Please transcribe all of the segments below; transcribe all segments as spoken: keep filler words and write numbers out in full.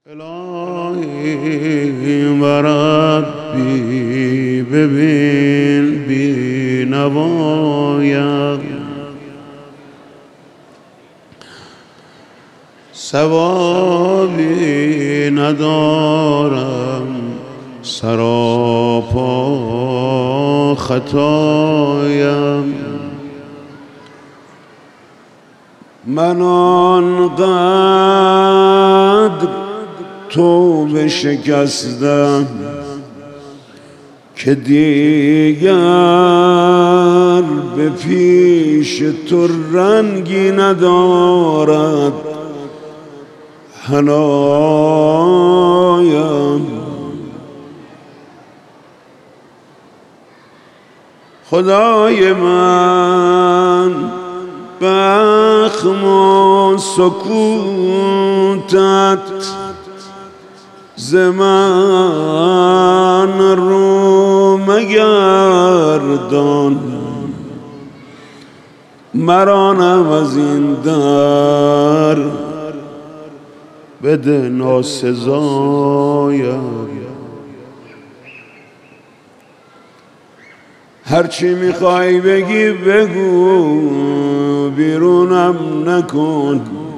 الهی و ربی ببین بی نوایم، ثوابی ندارم سراپا خطایم. من آنقدر توبه شکستم که دیگر به پیش تو رنگی ندارد حنایم. خدای من بخم و سکوتت ز من رو مگردان، مرانم از این در بده ناسزایم. هرچی میخوای بگی بگو، بیرونم نکن.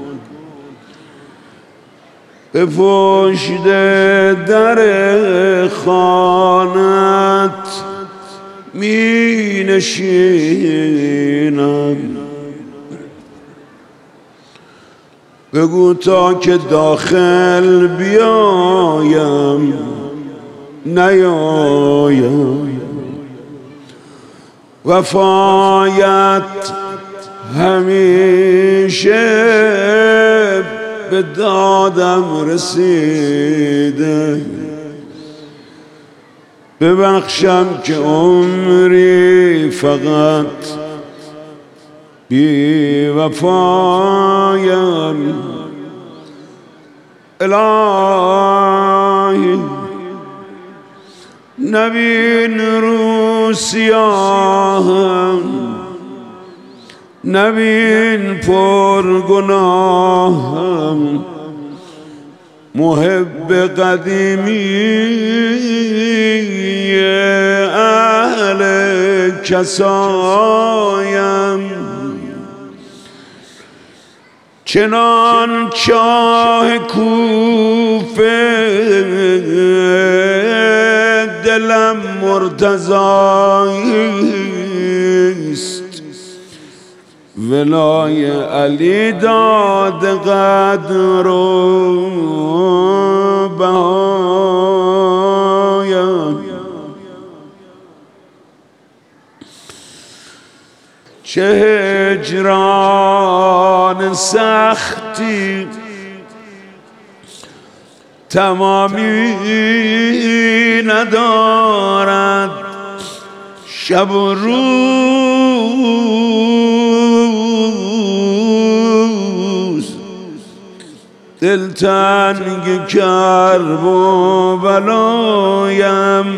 به پشت در خانت می نشینم، بگو تا که داخل بیایم نیایم. وفایت همیشه به دادم رسیده، ببخشم که عمری فقط بی وفایم. الهی نبین رو سیاهم، نبین پر گناهم، محب قدیمی اهل کسایم. چنان چاه کوفه دلم مرتضاییست، ولای علی داد قدر و بهایم. چه هجران سختی تمامی ندارد، شب و روز دلتنگ کرب و بلایم.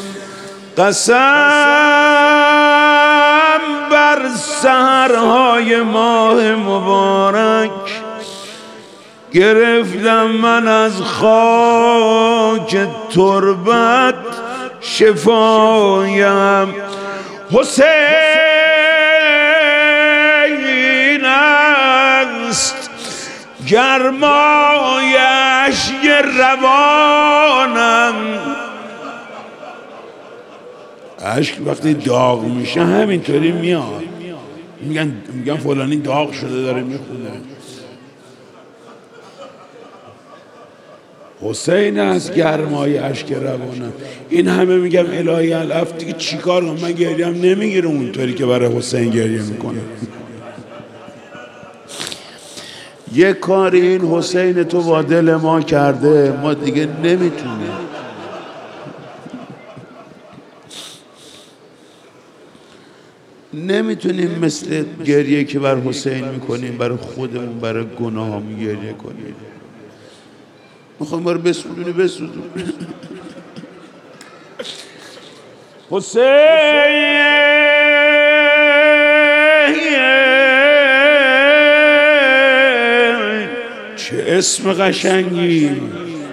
قسم بر سحرهای ماه مبارک گرفتم من از خاک تربت شفایم. حسین است گرمای اشک روانم، اشک وقتی داغ میشه همینطوری میاد، میگن میگن فلانی داغ شده داره میخونه. حسین است گرمای اشک روانم. این همه میگم الهی الاف دیگه چیکار کنم؟ من گریم نمیگیره اونطوری که برای حسین گریه میکنه. یه کاری این حسین تو با دل ما کرده، ما دیگه نمیتونیم. نمیتونیم مثل گریه که بر حسین میکنیم برای خودمون برای گناهامون گریه کنیم. میخوام ما رو بسودونی بسودون. حسین چه اسم قشنگی،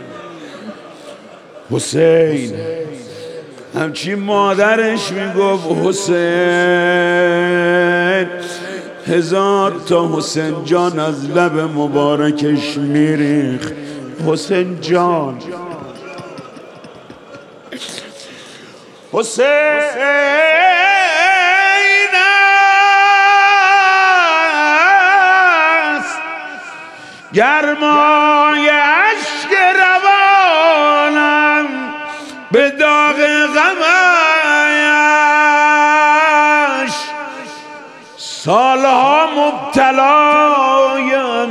حسین همچی مادرش میگفت حسین، هزار تا حسین جان از لب مبارکش میریخ. حسین جان، حسین است گرمای اشک روانم، به داغ غمش سالها مبتلایم،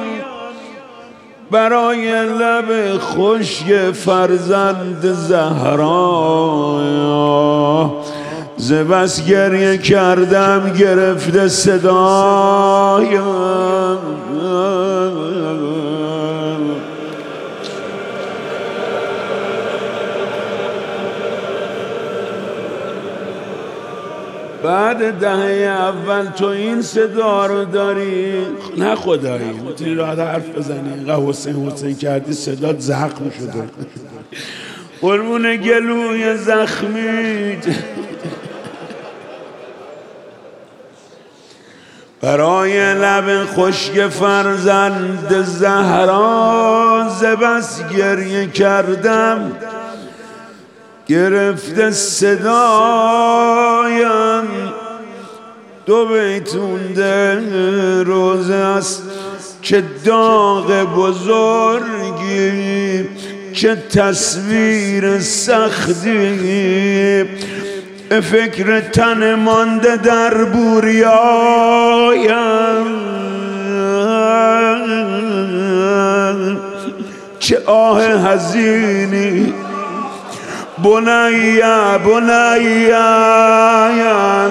برای لب خشک فرزند زهرا. ز بس گریه کردم گرفته صدایم، بعد دهه اول تو این صدا رو داری؟ نه خدایی میتونی راحت حرف بزنی، اینقدر حسین حسین کردی صدات زخم شده. قربون گلوی زخمیت برای لب خشک فرزند زهرا. ز بس گریه کردم گرفته صدایم. دو بیتونده روزه است چه داغ بزرگی، چه تصویر سختی، فکر تن مانده در بوریایم. چه آه حزینی، بنیا بنیا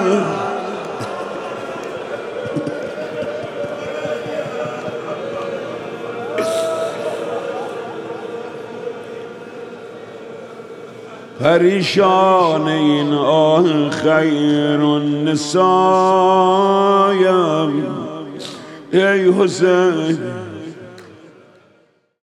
پریشان این آه خیر النسایم. ای حسین